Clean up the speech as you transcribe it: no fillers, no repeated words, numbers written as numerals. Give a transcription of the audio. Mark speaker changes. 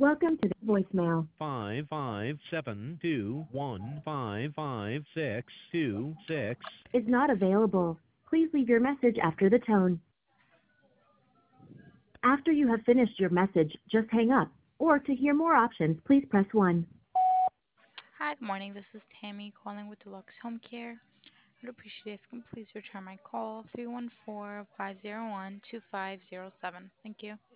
Speaker 1: Welcome to the voicemail.
Speaker 2: 55721555626.
Speaker 1: Is not available. Please leave your message after the tone. After you have finished your message, just hang up. Or to hear more options, please press 1.
Speaker 3: Hi, good morning. This is Tammy calling with Deluxe Home Care. I'd appreciate if you can please return my call 314-501-2507. Thank you.